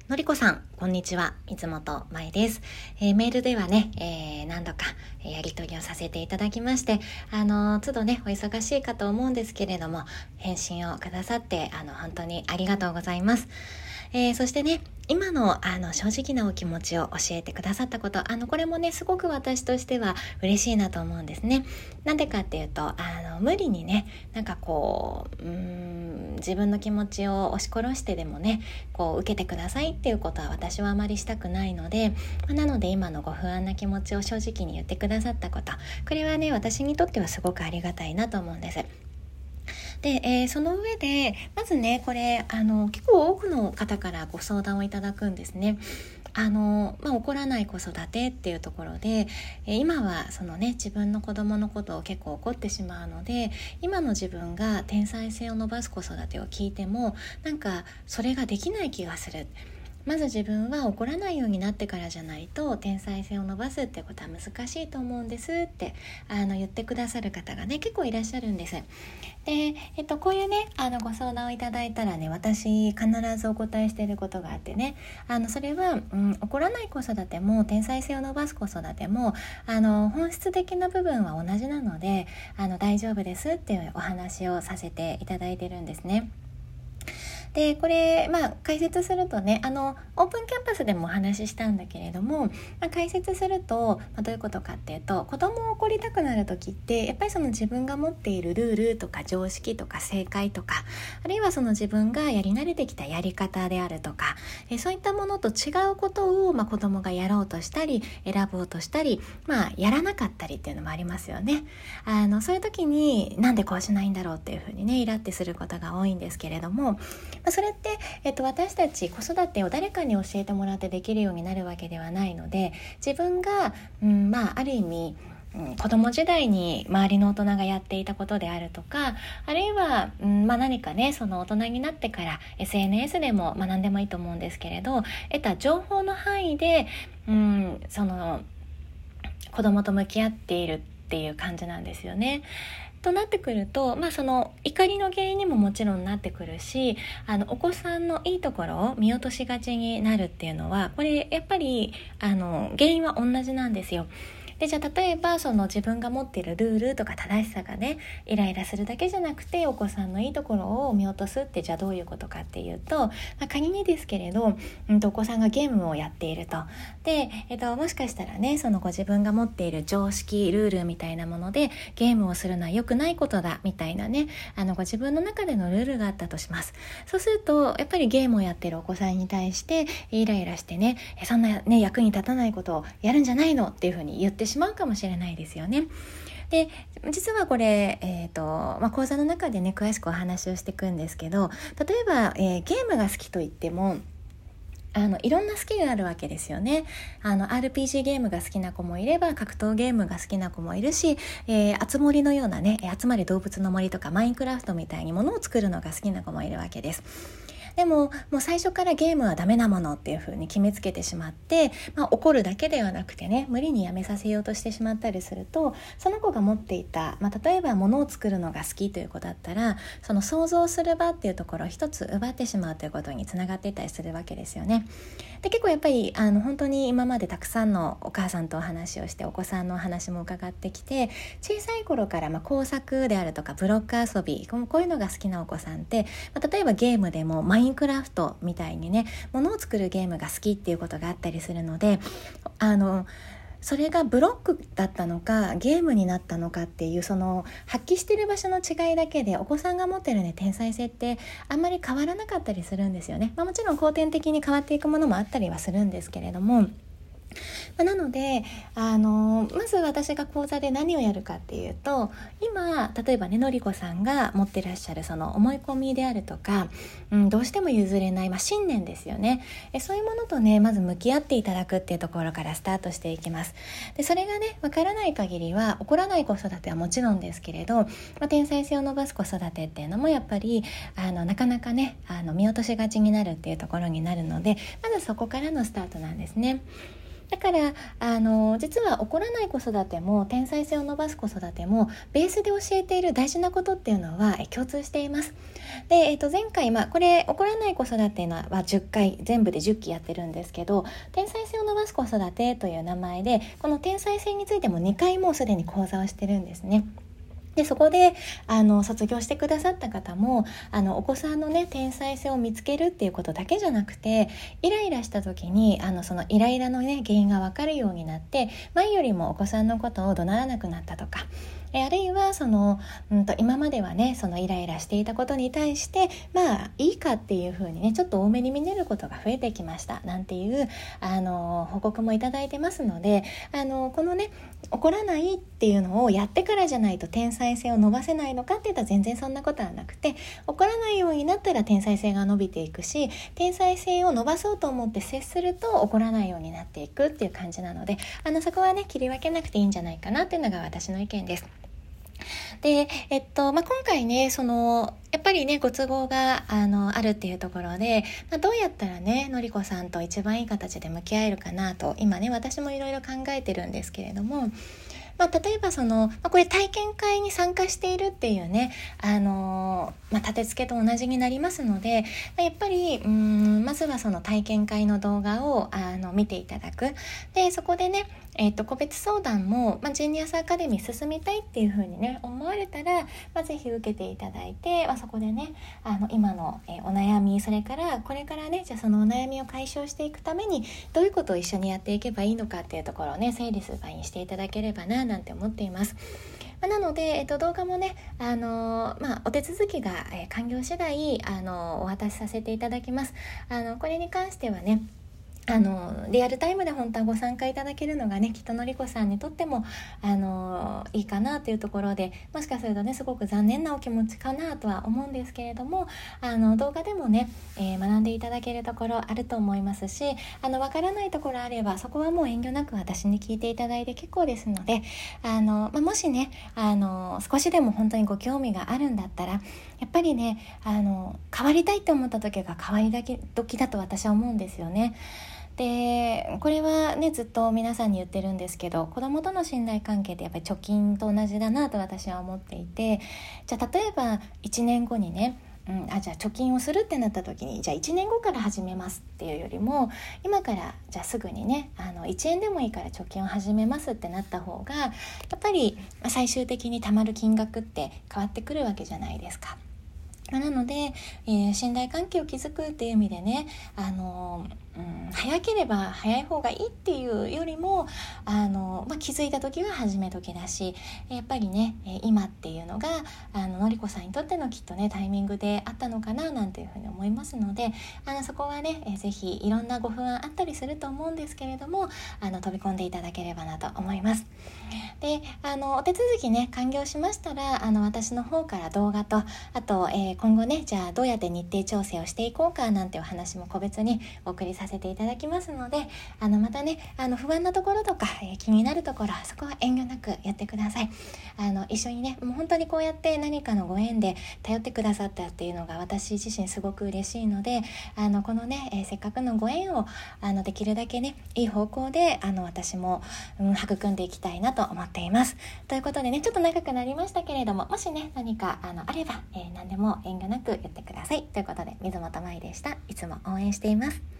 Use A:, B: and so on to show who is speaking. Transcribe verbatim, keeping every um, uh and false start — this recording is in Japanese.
A: のりこさん、こんにちは。水本舞です。えー、メールではね、えー、何度かやり取りをさせていただきまして、あの都度ね、お忙しいかと思うんですけれども、返信をくださって、あの本当にありがとうございます。えー、そしてね、今のあの正直なお気持ちを教えてくださったこと、あのこれもねすごく私としては嬉しいなと思うんですね。なんでかっていうと、あの無理にね、なんかこう、うーん自分の気持ちを押し殺してでもね、こう受けてくださいっていうことは私はあまりしたくないので、なので今のご不安な気持ちを正直に言ってくださったこと、これはね私にとってはすごくありがたいなと思うんです。で、えー、その上でまずね、これあの結構多くの方からご相談をいただくんですね。あの、まあ、怒らない子育てっていうところで、えー、今はそのね自分の子供のことを結構怒ってしまうので、今の自分が天才性を伸ばす子育てを聞いてもなんかそれができない気がする。まず自分は怒らないようになってからじゃないと天才性を伸ばすってことは難しいと思うんですってあの言ってくださる方がね結構いらっしゃるんです。で、えっと、こういうねあのご相談をいただいたらね、私必ずお答えしていることがあってね、あのそれは、うん、怒らない子育ても天才性を伸ばす子育てもあの本質的な部分は同じなので、あの大丈夫ですっていうお話をさせていただいてるんですね。でこれ、まあ、解説するとね、あのオープンキャンパスでもお話ししたんだけれども、まあ、解説すると、まあ、どういうことかっていうと、子供を怒りたくなる時ってやっぱりその自分が持っているルールとか常識とか正解とか、あるいはその自分がやり慣れてきたやり方であるとか、えそういったものと違うことを、まあ、子供がやろうとしたり選ぼうとしたり、まあ、やらなかったりっていうのもありますよね。あのそういう時になんでこうしないんだろうっていうふうにねイラってすることが多いんですけれども、それって、えっと、私たち子育てを誰かに教えてもらってできるようになるわけではないので、自分が、うんまあ、ある意味、うん、子供時代に周りの大人がやっていたことであるとか、あるいは、うんまあ、何かねその大人になってから エスエヌエス でも、まあ、何でもいいと思うんですけれど、得た情報の範囲で、うん、その子供と向き合っているっていう感じなんですよね。となってくると、まあ、その怒りの原因にももちろんなってくるし、あのお子さんのいいところを見落としがちになるっていうのは、これやっぱりあの原因は同じなんですよ。でじゃあ例えばその自分が持っているルールとか正しさがねイライラするだけじゃなくて、お子さんのいいところを見落とすってじゃあどういうことかっていうと、まあ、仮にですけれど、うんとお子さんがゲームをやっていると。で、えっと、もしかしたらねそのご自分が持っている常識ルールみたいなものでゲームをするのは良くないことだみたいなね、あのご自分の中でのルールがあったとします。そうするとやっぱりゲームをやってるお子さんに対してイライラしてね、そんなね役に立たないことをやるんじゃないのっていうふうに言ってしまうかもしれないですよね。で実はこれ、えーとまあ、講座の中でね詳しくお話をしていくんですけど、例えば、えー、ゲームが好きといってもあのいろんな好きがあるわけですよね。あの アールピージー ゲームが好きな子もいれば、格闘ゲームが好きな子もいるし、えー、あつ森のようなね、集まれ動物の森とかマインクラフトみたいにものを作るのが好きな子もいるわけです。でももう最初からゲームはダメなものっていう風に決めつけてしまって、まあ、怒るだけではなくてね、無理にやめさせようとしてしまったりすると、その子が持っていた、まあ、例えば物を作るのが好きという子だったら、その想像する場っていうところを一つ奪ってしまうということにつながっていたりするわけですよね。で結構やっぱりあの本当に今までたくさんのお母さんとお話をして、お子さんのお話も伺ってきて、小さい頃からまあ工作であるとかブロック遊び、こういうのが好きなお子さんって、まあ、例えばゲームでもマインクラフトみたいにね物を作るゲームが好きっていうことがあったりするので、あのそれがブロックだったのかゲームになったのかっていう、その発揮してる場所の違いだけでお子さんが持ってるね天才性ってあんまり変わらなかったりするんですよね。まあ、もちろん後天的に変わっていくものもあったりはするんですけれども、なのであのまず私が講座で何をやるかっていうと、今例えばねのりこさんが持ってらっしゃるその思い込みであるとか、うん、どうしても譲れない、まあ、信念ですよね。えそういうものとねまず向き合っていただくっていうところからスタートしていきます。でそれがねわからない限りは、怒らない子育てはもちろんですけれど、まあ、天才性を伸ばす子育てっていうのもやっぱりあのなかなかねあの見落としがちになるっていうところになるので、まずそこからのスタートなんですね。 だからあの実は怒らない子育ても天才性を伸ばす子育てもベースで教えている大事なことっていうのはえ共通しています。で、えー、と前回、まあ、これ怒らない子育てのはじゅっかい全部でじゅっきやってるんですけど、天才性を伸ばす子育てという名前でこの天才性についてもにかいもうすでに講座をしてるんですね。でそこであの卒業してくださった方もあのお子さんのね天才性を見つけるっていうことだけじゃなくて、イライラした時にあのそのイライラのね原因が分かるようになって、前よりもお子さんのことを怒鳴らなくなったとか、えあるいはその、うんと、今まではねそのイライラしていたことに対してまあいいかっていう風にねちょっと多めに見れることが増えてきましたなんていうあの報告もいただいてますので、あのこのね怒らないっていうのをやってからじゃないと天才性を伸ばせないのかっていったら全然そんなことはなくて、怒らないようになったら天才性が伸びていくし、天才性を伸ばそうと思って接すると怒らないようになっていくっていう感じなので、あのそこはね切り分けなくていいんじゃないかなっていうのが私の意見です。で、えっとまあ、今回ねそのやっぱりねご都合が あのあるっていうところで、まあ、どうやったらねのりこさんと一番いい形で向き合えるかなと今ね私もいろいろ考えてるんですけれども、まあ、例えばその、まあ、これ体験会に参加しているっていうね、あのーまあ、立て付けと同じになりますので、まあ、やっぱりうーんまずはその体験会の動画をあの見ていただく。でそこでね、えー、と個別相談も、まあ、ジーニアスアカデミー進みたいっていう風にね思われたら、まあ、ぜひ受けていただいて、まあ、そこでねあの今の、えー、お悩み、それからこれからねじゃあそのお悩みを解消していくためにどういうことを一緒にやっていけばいいのかっていうところをね整理する場にしていただければななんて思っています。まあ、なので、えっと、動画もね、あのーまあ、お手続きが、えー、完了次第、あのーお渡しさせていただきます。あのこれに関してはねあのリアルタイムで本当はご参加いただけるのがねきっとのりこさんにとってもあのいいかなというところで、もしかするとねすごく残念なお気持ちかなとは思うんですけれども、あの動画でもね、えー、学んでいただけるところあると思いますし、あのわからないところあればそこはもう遠慮なく私に聞いていただいて結構ですので、あの、まあ、もしねあの少しでも本当にご興味があるんだったらやっぱりねあの変わりたいって思った時が変わり時だと私は思うんですよね。でこれはねずっと皆さんに言ってるんですけど、子供との信頼関係ってやっぱり貯金と同じだなと私は思っていて、じゃあ例えばいちねんごにね、うん、あじゃあ貯金をするってなった時にじゃあいちねんごから始めますっていうよりも、今からじゃあすぐにねあのいちえんでもいいから貯金を始めますってなった方がやっぱり最終的に貯まる金額って変わってくるわけじゃないですか。なので、えー、信頼関係を築くっていう意味でね、あの、うん、早ければ早い方がいいっていうよりも、あの、まあ、気づいた時は始め時だし、やっぱりね今っていうのがあののりこさんにとってのきっとねタイミングであったのかななんていうふうに思いますので、あのそこはね、えー、ぜひいろんなご不安あったりすると思うんですけれども、あの飛び込んでいただければなと思います。であのお手続きね完了しましたら、あの私の方から動画とあと、えー、今後ねじゃあどうやって日程調整をしていこうかなんてお話も個別にお送りさせていただきますので、あのまたねあの不安なところとか、えー、気になるところそこは遠慮なくやってください。あの一緒にねもう本当にこうやって何かのご縁で頼ってくださったっていうのが私自身すごく嬉しいので、あのこのね、えー、せっかくのご縁をあのできるだけねいい方向であの私も、うん、育んでいきたいなと思っています。ということでねちょっと長くなりましたけれども、もしね何かあのあれば、えー、何でも遠慮なく言ってください。ということで水本舞でした。いつも応援しています。